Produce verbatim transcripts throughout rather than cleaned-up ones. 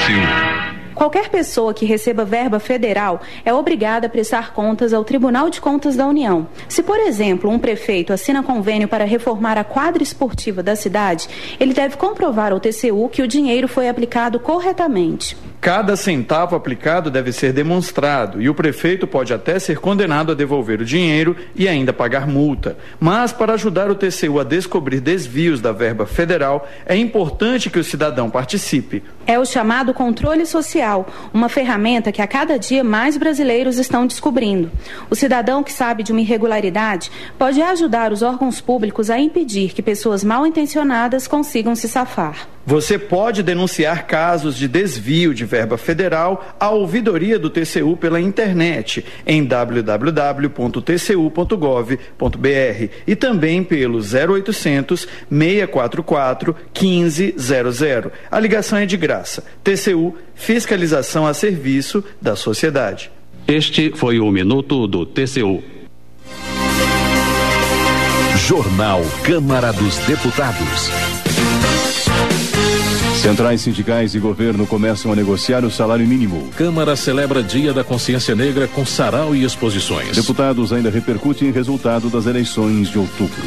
U. Qualquer pessoa que receba verba federal é obrigada a prestar contas ao Tribunal de Contas da União. Se, por exemplo, um prefeito assina convênio para reformar a quadra esportiva da cidade, ele deve comprovar ao T C U que o dinheiro foi aplicado corretamente. Cada centavo aplicado deve ser demonstrado e o prefeito pode até ser condenado a devolver o dinheiro e ainda pagar multa. Mas, para ajudar o T C U a descobrir desvios da verba federal, é importante que o cidadão participe. É o chamado controle social, uma ferramenta que a cada dia mais brasileiros estão descobrindo. O cidadão que sabe de uma irregularidade pode ajudar os órgãos públicos a impedir que pessoas mal intencionadas consigam se safar. Você pode denunciar casos de desvio de verba federal à ouvidoria do T C U pela internet em w w w ponto t c u ponto gov ponto b r e também pelo zero oitocentos, seis quatro quatro, um cinco zero zero. A ligação é de graça. T C U, fiscalização a serviço da sociedade. Este foi o Minuto do T C U. Jornal Câmara dos Deputados. Centrais sindicais e governo começam a negociar o salário mínimo. Câmara celebra Dia da Consciência Negra com sarau e exposições. Deputados ainda repercutem resultado das eleições de outubro.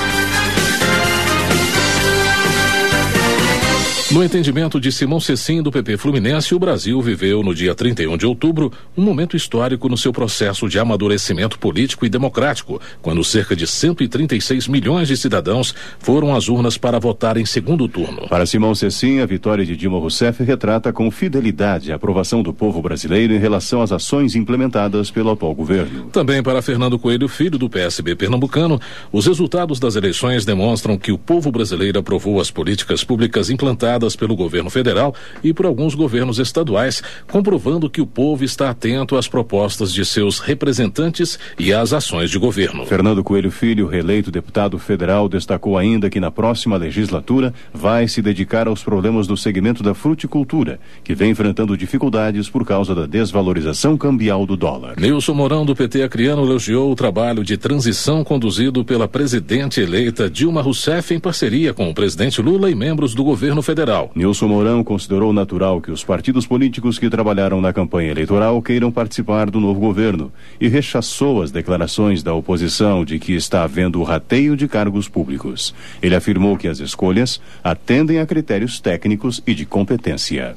No entendimento de Simão Cecim, do P P Fluminense, o Brasil viveu, no dia trinta e um de outubro, um momento histórico no seu processo de amadurecimento político e democrático, quando cerca de cento e trinta e seis milhões de cidadãos foram às urnas para votar em segundo turno. Para Simão Cecim, a vitória de Dilma Rousseff retrata com fidelidade a aprovação do povo brasileiro em relação às ações implementadas pelo atual governo. Também para Fernando Coelho Filho, do P S B pernambucano, os resultados das eleições demonstram que o povo brasileiro aprovou as políticas públicas implantadas pelo governo federal e por alguns governos estaduais, comprovando que o povo está atento às propostas de seus representantes e às ações de governo. Fernando Coelho Filho, reeleito deputado federal, destacou ainda que na próxima legislatura vai se dedicar aos problemas do segmento da fruticultura, que vem enfrentando dificuldades por causa da desvalorização cambial do dólar. Nilson Mourão, do P T acreano, elogiou o trabalho de transição conduzido pela presidente eleita Dilma Rousseff em parceria com o presidente Lula e membros do governo federal. Nilson Mourão considerou natural que os partidos políticos que trabalharam na campanha eleitoral queiram participar do novo governo e rechaçou as declarações da oposição de que está havendo o rateio de cargos públicos. Ele afirmou que as escolhas atendem a critérios técnicos e de competência.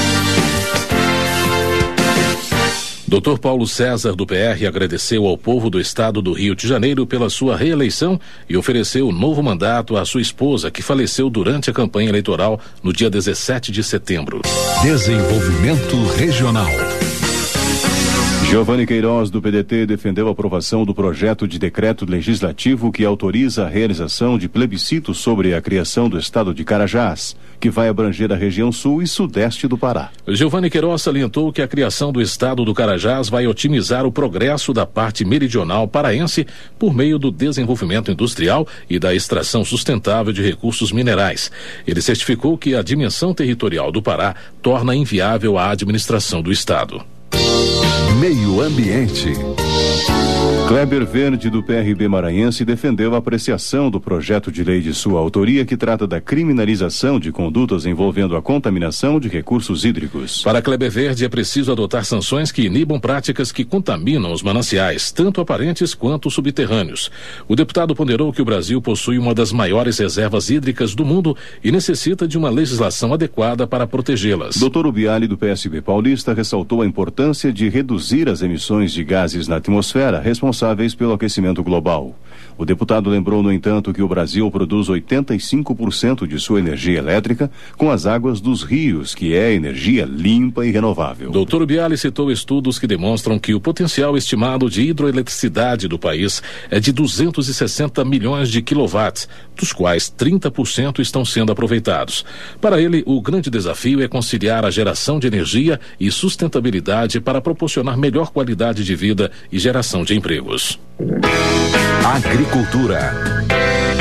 doutor Paulo César, do P R, agradeceu ao povo do estado do Rio de Janeiro pela sua reeleição e ofereceu um novo mandato à sua esposa, que faleceu durante a campanha eleitoral no dia dezessete de setembro. Desenvolvimento Regional. Giovanni Queiroz, do P D T, defendeu a aprovação do projeto de decreto legislativo que autoriza a realização de plebiscito sobre a criação do estado de Carajás, que vai abranger a região sul e sudeste do Pará. Giovanni Queiroz salientou que a criação do estado do Carajás vai otimizar o progresso da parte meridional paraense por meio do desenvolvimento industrial e da extração sustentável de recursos minerais. Ele certificou que a dimensão territorial do Pará torna inviável a administração do estado. Meio Ambiente. Kleber Verde, do P R B maranhense, defendeu a apreciação do projeto de lei de sua autoria que trata da criminalização de condutas envolvendo a contaminação de recursos hídricos. Para Kleber Verde, é preciso adotar sanções que inibam práticas que contaminam os mananciais, tanto aparentes quanto subterrâneos. O deputado ponderou que o Brasil possui uma das maiores reservas hídricas do mundo e necessita de uma legislação adequada para protegê-las. doutor Ubiali, do P S B paulista, ressaltou a importância de reduzir as emissões de gases na atmosfera responsáveis pelo aquecimento global. O deputado lembrou, no entanto, que o Brasil produz oitenta e cinco por cento de sua energia elétrica com as águas dos rios, que é energia limpa e renovável. doutor Biali citou estudos que demonstram que o potencial estimado de hidroeletricidade do país é de duzentos e sessenta milhões de quilowatts, dos quais trinta por cento estão sendo aproveitados. Para ele, o grande desafio é conciliar a geração de energia e sustentabilidade para proporcionar melhor qualidade de vida e geração de empregos. Agricultura.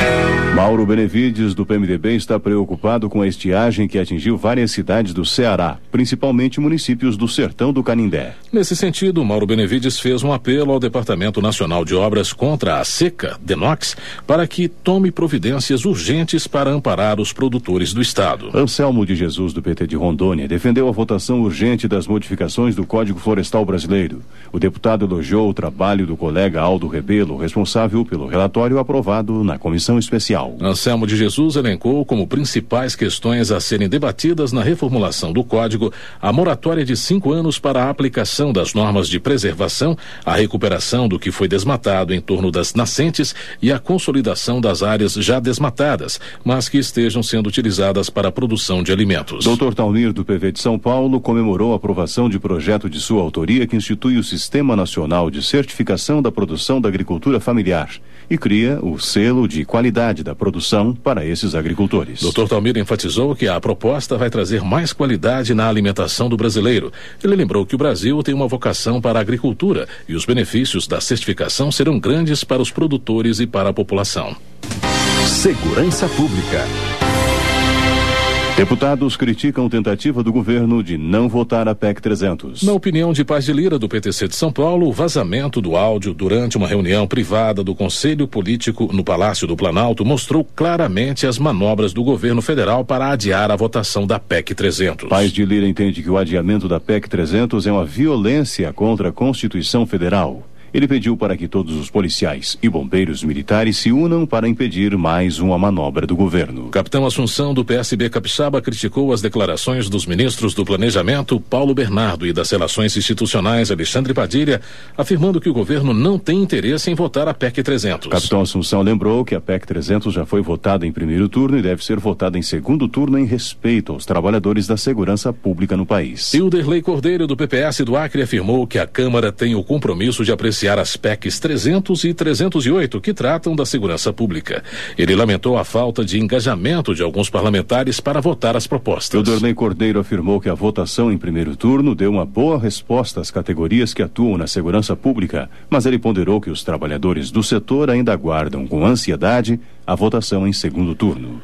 Mauro Benevides, do P M D B, está preocupado com a estiagem que atingiu várias cidades do Ceará, principalmente municípios do Sertão do Canindé. Nesse sentido, Mauro Benevides fez um apelo ao Departamento Nacional de Obras contra a Seca, DENOX, para que tome providências urgentes para amparar os produtores do estado. Anselmo de Jesus, do P T de Rondônia, defendeu a votação urgente das modificações do Código Florestal Brasileiro. O deputado elogiou o trabalho do colega Aldo Rebelo, responsável pelo relatório aprovado na comissão especial. Anselmo de Jesus elencou como principais questões a serem debatidas na reformulação do Código a moratória de cinco anos para a aplicação das normas de preservação, a recuperação do que foi desmatado em torno das nascentes e a consolidação das áreas já desmatadas, mas que estejam sendo utilizadas para a produção de alimentos. doutor Talmir, do P V de São Paulo, comemorou a aprovação de projeto de sua autoria que institui o Sistema Nacional de Certificação da Produção da Agricultura Familiar e cria o selo de qualidade da produção para esses agricultores. doutor Talmir enfatizou que a proposta vai trazer mais qualidade na alimentação do brasileiro. Ele lembrou que o Brasil tem uma vocação para a agricultura e os benefícios da certificação serão grandes para os produtores e para a população. Segurança Pública. Deputados criticam tentativa do governo de não votar a P E C trezentos. Na opinião de Paz de Lira, do P T C de São Paulo, o vazamento do áudio durante uma reunião privada do Conselho Político no Palácio do Planalto mostrou claramente as manobras do governo federal para adiar a votação da P E C trezentos. Paz de Lira entende que o adiamento da P E C trezentos é uma violência contra a Constituição Federal. Ele pediu para que todos os policiais e bombeiros militares se unam para impedir mais uma manobra do governo. Capitão Assunção, do P S B Capixaba, criticou as declarações dos ministros do Planejamento, Paulo Bernardo, e das Relações Institucionais, Alexandre Padilha, afirmando que o governo não tem interesse em votar a P E C trezentos. Capitão Assunção lembrou que a P E C trezentos já foi votada em primeiro turno e deve ser votada em segundo turno em respeito aos trabalhadores da segurança pública no país. Hilderley Cordeiro, do P P S do Acre, afirmou que a Câmara tem o compromisso de apreciar as P E Cs trezentos e trezentos e oito, que tratam da segurança pública. Ele lamentou a falta de engajamento de alguns parlamentares para votar as propostas. Hilderley Cordeiro afirmou que a votação em primeiro turno deu uma boa resposta às categorias que atuam na segurança pública, mas ele ponderou que os trabalhadores do setor ainda aguardam com ansiedade a votação em segundo turno.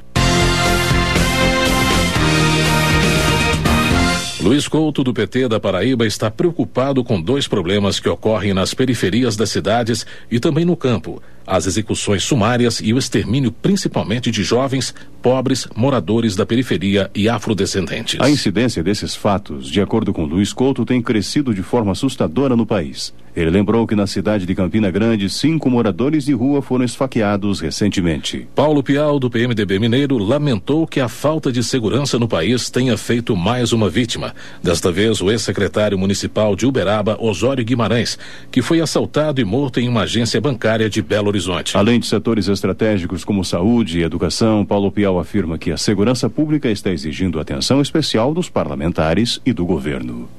Luiz Couto, do P T da Paraíba, está preocupado com dois problemas que ocorrem nas periferias das cidades e também no campo: as execuções sumárias e o extermínio principalmente de jovens, pobres, moradores da periferia e afrodescendentes. A incidência desses fatos, de acordo com Luiz Couto, tem crescido de forma assustadora no país. Ele lembrou que na cidade de Campina Grande, cinco moradores de rua foram esfaqueados recentemente. Paulo Pial, do P M D B Mineiro, lamentou que a falta de segurança no país tenha feito mais uma vítima. Desta vez, o ex-secretário municipal de Uberaba, Osório Guimarães, que foi assaltado e morto em uma agência bancária de Belo Horizonte. Além de setores estratégicos como saúde e educação, Paulo Pial afirma que a segurança pública está exigindo atenção especial dos parlamentares e do governo.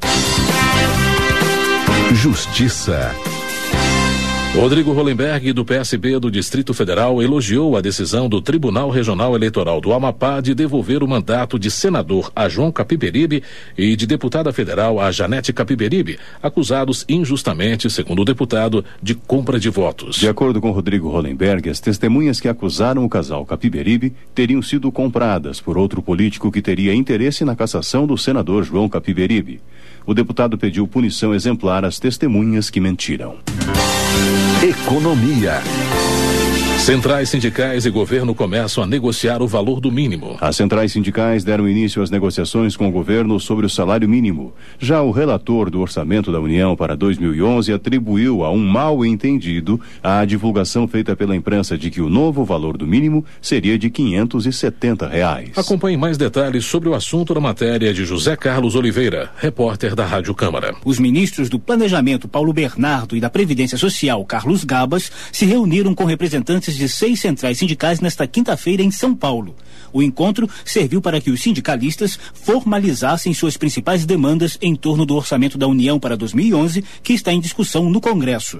Justiça. Rodrigo Hollenberg, do P S B do Distrito Federal, elogiou a decisão do Tribunal Regional Eleitoral do Amapá de devolver o mandato de senador a João Capiberibe e de deputada federal a Janete Capiberibe, acusados injustamente, segundo o deputado, de compra de votos. De acordo com Rodrigo Hollenberg, as testemunhas que acusaram o casal Capiberibe teriam sido compradas por outro político que teria interesse na cassação do senador João Capiberibe. O deputado pediu punição exemplar às testemunhas que mentiram. Economia. Centrais sindicais e governo começam a negociar o valor do mínimo. As centrais sindicais deram início às negociações com o governo sobre o salário mínimo. Já o relator do Orçamento da União para dois mil e onze atribuiu a um mal-entendido a divulgação feita pela imprensa de que o novo valor do mínimo seria de quinhentos e setenta reais. Acompanhe mais detalhes sobre o assunto na matéria de José Carlos Oliveira, repórter da Rádio Câmara. Os ministros do Planejamento, Paulo Bernardo, e da Previdência Social, Carlos Gabas, se reuniram com representantes de seis centrais sindicais nesta quinta-feira em São Paulo. O encontro serviu para que os sindicalistas formalizassem suas principais demandas em torno do Orçamento da União para dois mil e onze, que está em discussão no Congresso.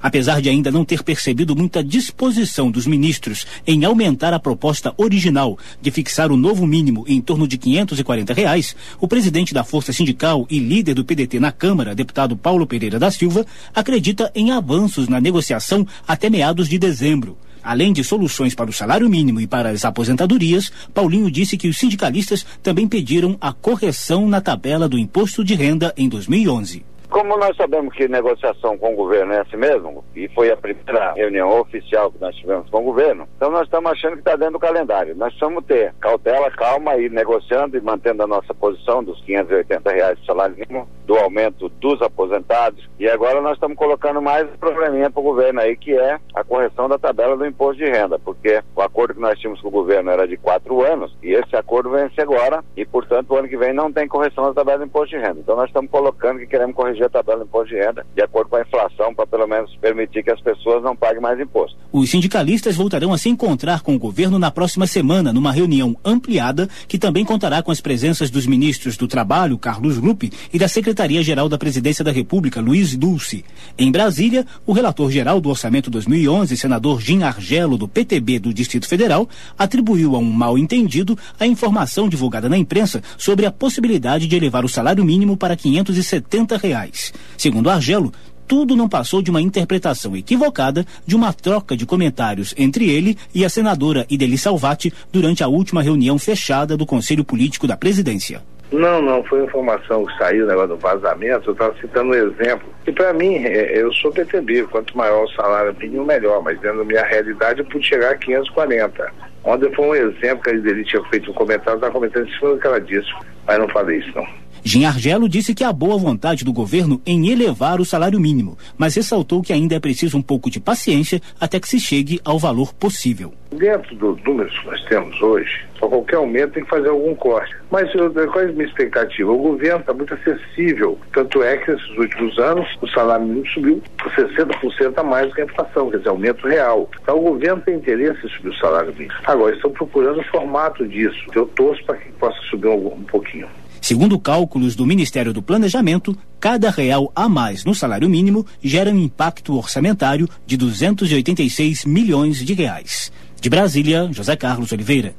Apesar de ainda não ter percebido muita disposição dos ministros em aumentar a proposta original de fixar o novo mínimo em torno de quinhentos e quarenta reais, o presidente da Força Sindical e líder do P D T na Câmara, deputado Paulo Pereira da Silva, acredita em avanços na negociação até meados de dezembro. Além de soluções para o salário mínimo e para as aposentadorias, Paulinho disse que os sindicalistas também pediram a correção na tabela do imposto de renda em dois mil e onze. Como nós sabemos que negociação com o governo é assim mesmo, e foi a primeira reunião oficial que nós tivemos com o governo, então nós estamos achando que está dentro do calendário. Nós precisamos ter cautela, calma, ir negociando e mantendo a nossa posição dos quinhentos e oitenta reais de salário mínimo, do aumento dos aposentados, e agora nós estamos colocando mais um probleminha para o governo aí, que é a correção da tabela do imposto de renda, porque o acordo que nós tínhamos com o governo era de quatro anos, e esse acordo vence agora, e portanto o ano que vem não tem correção da tabela do imposto de renda. Então nós estamos colocando que queremos corrigir a tabela do imposto de renda de acordo com a inflação, para pelo menos permitir que as pessoas não paguem mais imposto. Os sindicalistas voltarão a se encontrar com o governo na próxima semana, numa reunião ampliada que também contará com as presenças dos ministros do Trabalho, Carlos Lupe, e da Secretaria-Geral da Presidência da República, Luiz Dulce. Em Brasília, o relator-geral do Orçamento dois mil e onze, senador Jim Argelo, do P T B do Distrito Federal, atribuiu a um mal-entendido a informação divulgada na imprensa sobre a possibilidade de elevar o salário mínimo para quinhentos e setenta reais. Segundo Argelo, tudo não passou de uma interpretação equivocada de uma troca de comentários entre ele e a senadora Ideli Salvati durante a última reunião fechada do Conselho Político da Presidência. Não, não, foi informação que saiu, negócio do vazamento. Eu estava citando um exemplo. E para mim, eu sou P T B, quanto maior o salário mínimo, melhor, mas dentro da minha realidade eu pude chegar a quinhentos e quarenta. Ontem foi um exemplo que a Ideli tinha feito um comentário, estava comentando em cima do que ela disse, mas não falei isso não. Jim Argelo disse que há boa vontade do governo em elevar o salário mínimo, mas ressaltou que ainda é preciso um pouco de paciência até que se chegue ao valor possível. Dentro dos números que nós temos hoje, para qualquer aumento tem que fazer algum corte. Mas eu, qual é a minha expectativa? O governo está muito acessível, tanto é que nesses últimos anos o salário mínimo subiu sessenta por cento a mais do que a inflação, quer dizer, aumento real. Então o governo tem interesse em subir o salário mínimo. Agora, estão procurando o formato disso. Eu torço para que possa subir um, um pouquinho. Segundo cálculos do Ministério do Planejamento, cada real a mais no salário mínimo gera um impacto orçamentário de duzentos e oitenta e seis milhões de reais. De Brasília, José Carlos Oliveira.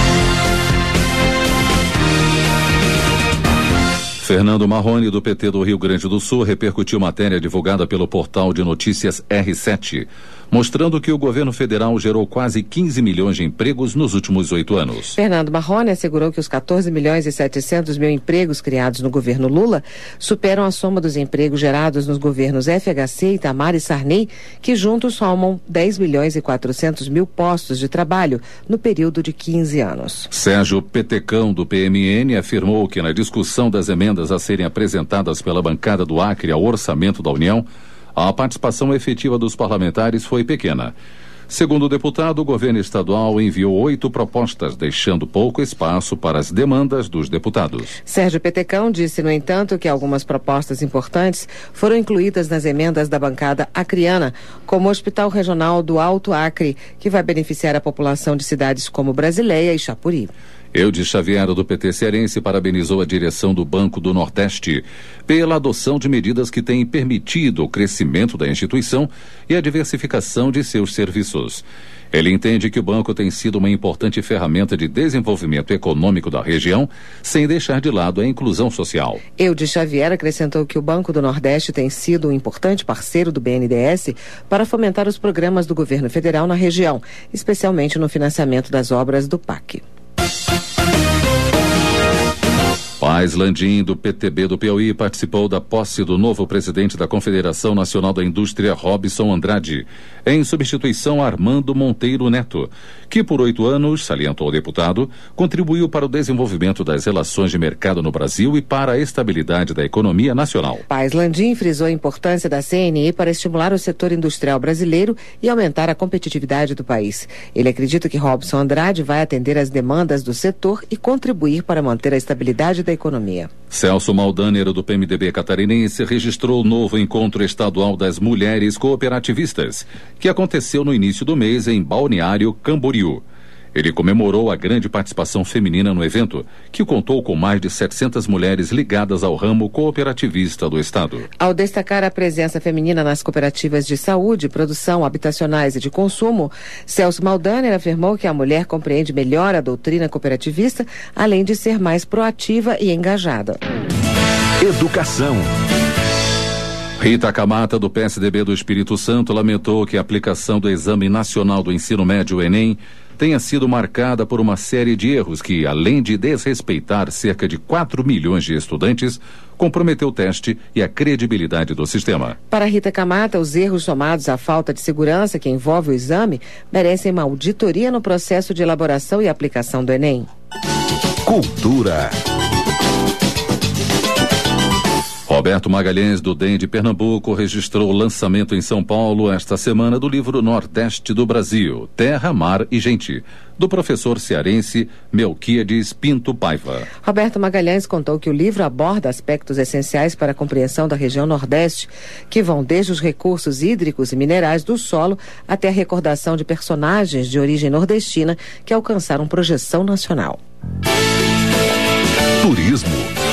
Fernando Marrone, do P T do Rio Grande do Sul, repercutiu matéria divulgada pelo portal de notícias R sete, mostrando que o governo federal gerou quase quinze milhões de empregos nos últimos oito anos. Fernando Marrone assegurou que os quatorze milhões e setecentos mil empregos criados no governo Lula superam a soma dos empregos gerados nos governos F H C, Itamar e Sarney, que juntos somam dez milhões e quatrocentos mil postos de trabalho no período de quinze anos. Sérgio Petecão, do P M N, afirmou que na discussão das emendas a serem apresentadas pela bancada do Acre ao orçamento da União, a participação efetiva dos parlamentares foi pequena. Segundo o deputado, o governo estadual enviou oito propostas, deixando pouco espaço para as demandas dos deputados. Sérgio Petecão disse, no entanto, que algumas propostas importantes foram incluídas nas emendas da bancada acreana, como o Hospital Regional do Alto Acre, que vai beneficiar a população de cidades como Brasileia e Chapuri. Eudes Xavier, do P T cearense, parabenizou a direção do Banco do Nordeste pela adoção de medidas que têm permitido o crescimento da instituição e a diversificação de seus serviços. Ele entende que o banco tem sido uma importante ferramenta de desenvolvimento econômico da região, sem deixar de lado a inclusão social. Eudes Xavier acrescentou que o Banco do Nordeste tem sido um importante parceiro do B N D E S para fomentar os programas do governo federal na região, especialmente no financiamento das obras do P A C. Paz Landim, do P T B do Piauí, participou da posse do novo presidente da Confederação Nacional da Indústria, Robson Andrade, em substituição a Armando Monteiro Neto, que por oito anos, salientou o deputado, contribuiu para o desenvolvimento das relações de mercado no Brasil e para a estabilidade da economia nacional. Paz Landim frisou a importância da C N I para estimular o setor industrial brasileiro e aumentar a competitividade do país. Ele acredita que Robson Andrade vai atender às demandas do setor e contribuir para manter a estabilidade da economia. Celso Maldaner, do P M D B catarinense, registrou o novo encontro estadual das mulheres cooperativistas, que aconteceu no início do mês em Balneário Camboriú. Ele comemorou a grande participação feminina no evento, que contou com mais de setecentas mulheres ligadas ao ramo cooperativista do Estado. Ao destacar a presença feminina nas cooperativas de saúde, produção, habitacionais e de consumo, Celso Maldaner afirmou que a mulher compreende melhor a doutrina cooperativista, além de ser mais proativa e engajada. Educação. Rita Camata, do P S D B do Espírito Santo, lamentou que a aplicação do Exame Nacional do Ensino Médio, Enem, tenha sido marcada por uma série de erros que, além de desrespeitar cerca de quatro milhões de estudantes, comprometeu o teste e a credibilidade do sistema. Para Rita Camata, os erros somados à falta de segurança que envolve o exame merecem uma auditoria no processo de elaboração e aplicação do Enem. Cultura. Roberto Magalhães, do D E M de Pernambuco, registrou o lançamento em São Paulo esta semana do livro Nordeste do Brasil, Terra, Mar e Gente, do professor cearense Melquíades Pinto Paiva. Roberto Magalhães contou que o livro aborda aspectos essenciais para a compreensão da região Nordeste, que vão desde os recursos hídricos e minerais do solo até a recordação de personagens de origem nordestina que alcançaram projeção nacional. Turismo.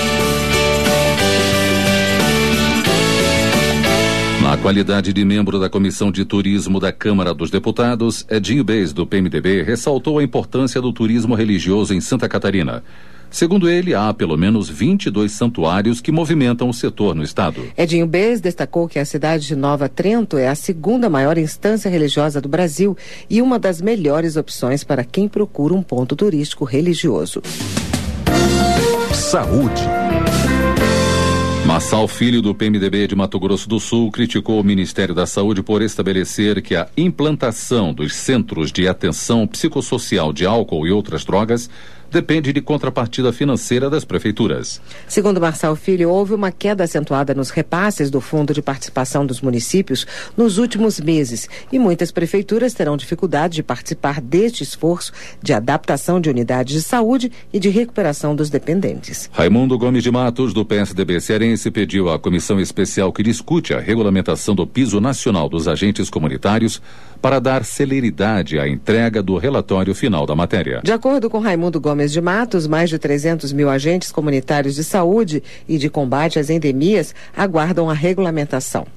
Na qualidade de membro da Comissão de Turismo da Câmara dos Deputados, Edinho Bez, do P M D B, ressaltou a importância do turismo religioso em Santa Catarina. Segundo ele, há pelo menos vinte e dois santuários que movimentam o setor no estado. Edinho Bez destacou que a cidade de Nova Trento é a segunda maior instância religiosa do Brasil e uma das melhores opções para quem procura um ponto turístico religioso. Saúde. Massal Filho, do P M D B de Mato Grosso do Sul, criticou o Ministério da Saúde por estabelecer que a implantação dos centros de atenção psicossocial de álcool e outras drogas depende de contrapartida financeira das prefeituras. Segundo Marçal Filho, houve uma queda acentuada nos repasses do Fundo de Participação dos Municípios nos últimos meses e muitas prefeituras terão dificuldade de participar deste esforço de adaptação de unidades de saúde e de recuperação dos dependentes. Raimundo Gomes de Matos, do P S D B cearense, pediu à comissão especial que discute a regulamentação do piso nacional dos agentes comunitários para dar celeridade à entrega do relatório final da matéria. De acordo com Raimundo Gomes de Matos, mais de trezentos mil agentes comunitários de saúde e de combate às endemias aguardam a regulamentação.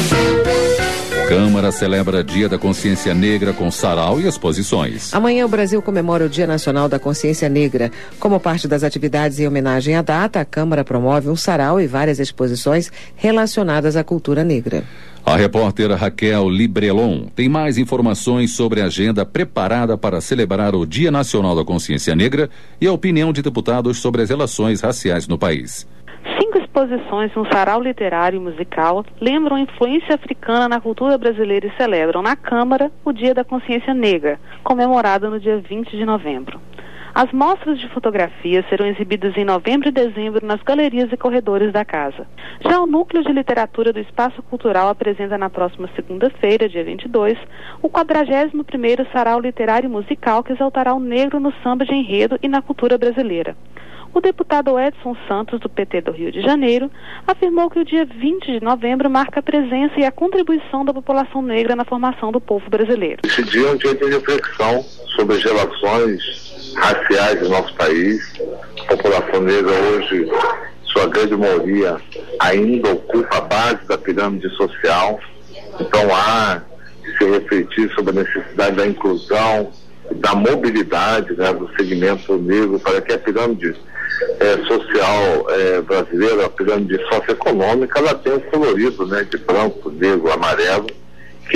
Câmara celebra Dia da Consciência Negra com sarau e exposições. Amanhã o Brasil comemora o Dia Nacional da Consciência Negra. Como parte das atividades em homenagem à data, a Câmara promove um sarau e várias exposições relacionadas à cultura negra. A repórter Raquel Librelon tem mais informações sobre a agenda preparada para celebrar o Dia Nacional da Consciência Negra e a opinião de deputados sobre as relações raciais no país. Cinco exposições no sarau literário e musical lembram a influência africana na cultura brasileira e celebram na Câmara o Dia da Consciência Negra, comemorado no dia vinte de novembro. As mostras de fotografias serão exibidas em novembro e dezembro nas galerias e corredores da casa. Já o Núcleo de Literatura do Espaço Cultural apresenta na próxima segunda-feira, dia vinte e dois, o quadragésimo primeiro Sarau Literário e Musical que exaltará o negro no samba de enredo e na cultura brasileira. O deputado Edson Santos, do P T do Rio de Janeiro, afirmou que o dia vinte de novembro marca a presença e a contribuição da população negra na formação do povo brasileiro. Esse dia é um dia de reflexão sobre as relações raciais do nosso país. A população negra hoje, sua grande maioria, ainda ocupa a base da pirâmide social. Então há que se refletir sobre a necessidade da inclusão, da mobilidade, né, do segmento negro para que a pirâmide é, social é, brasileira, a pirâmide socioeconômica, ela tenha esse colorido, né, de branco, negro, amarelo, que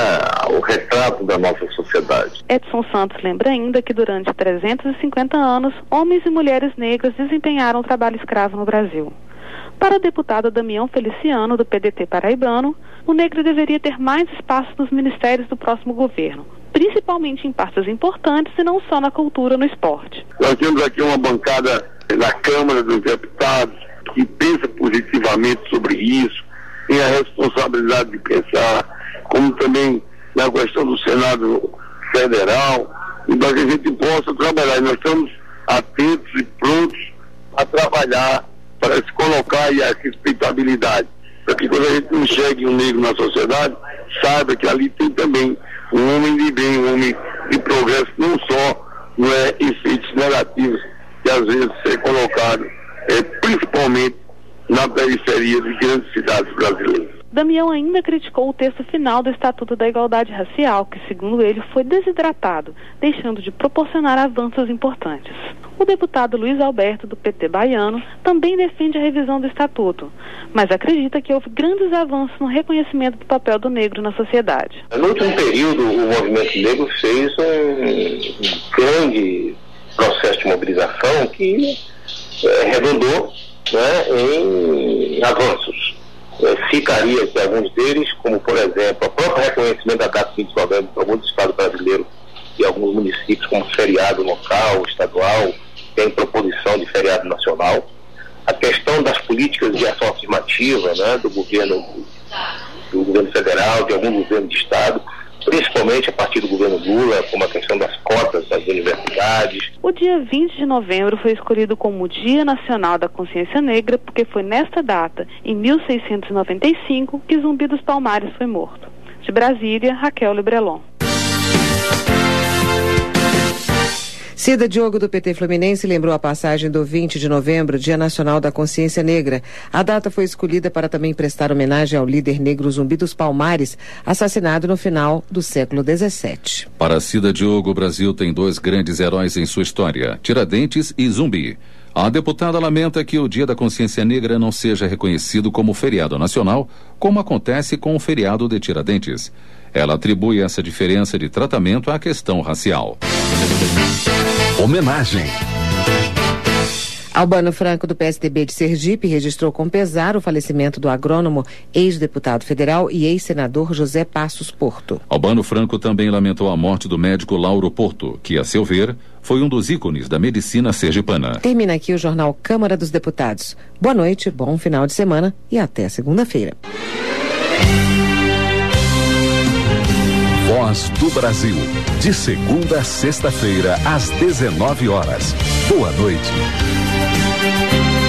é o retrato da nossa sociedade. Edson Santos lembra ainda que durante trezentos e cinquenta anos, homens e mulheres negras desempenharam o trabalho escravo no Brasil. Para o deputado Damião Feliciano, do P D T paraibano, o negro deveria ter mais espaço nos ministérios do próximo governo, principalmente em pastas importantes e não só na cultura ou no esporte. Nós temos aqui uma bancada da Câmara dos Deputados que pensa positivamente sobre isso, tem a responsabilidade de pensar, como também na questão do Senado Federal, e para que a gente possa trabalhar. E nós estamos atentos e prontos a trabalhar para se colocar aí a respeitabilidade, para que quando a gente enxergue um negro na sociedade, saiba que ali tem também um homem de bem, um homem de progresso, não só não é, efeitos negativos que às vezes é colocado, é, principalmente na periferia de grandes cidades brasileiras. Damião ainda criticou o texto final do Estatuto da Igualdade Racial, que, segundo ele, foi desidratado, deixando de proporcionar avanços importantes. O deputado Luiz Alberto, do P T baiano, também defende a revisão do Estatuto, mas acredita que houve grandes avanços no reconhecimento do papel do negro na sociedade. No último período, o movimento negro fez um grande processo de mobilização que é, redundou, né, em avanços. Citaria aqui alguns deles, como por exemplo, o próprio reconhecimento da data vinte de novembro para alguns estados brasileiros e alguns municípios como feriado local, estadual, tem proposição de feriado nacional. A questão das políticas de ação afirmativa, né, do governo, do governo federal, de algum governo de estado, principalmente a partir do governo Lula, como a questão das cotas das universidades. O dia vinte de novembro foi escolhido como o Dia Nacional da Consciência Negra porque foi nesta data, em mil seiscentos e noventa e cinco, que Zumbi dos Palmares foi morto. De Brasília, Raquel Lebrelon. Cida Diogo, do P T Fluminense, lembrou a passagem do vinte de novembro, Dia Nacional da Consciência Negra. A data foi escolhida para também prestar homenagem ao líder negro Zumbi dos Palmares, assassinado no final do século dezessete. Para Cida Diogo, o Brasil tem dois grandes heróis em sua história, Tiradentes e Zumbi. A deputada lamenta que o Dia da Consciência Negra não seja reconhecido como feriado nacional, como acontece com o feriado de Tiradentes. Ela atribui essa diferença de tratamento à questão racial. Homenagem. Albano Franco, do P S D B de Sergipe, registrou com pesar o falecimento do agrônomo, ex-deputado federal e ex-senador José Passos Porto. Albano Franco também lamentou a morte do médico Lauro Porto, que, a seu ver, foi um dos ícones da medicina sergipana. Termina aqui o Jornal Câmara dos Deputados. Boa noite, bom final de semana e até segunda-feira. Voz do Brasil, de segunda a sexta-feira, às dezenove horas. Boa noite.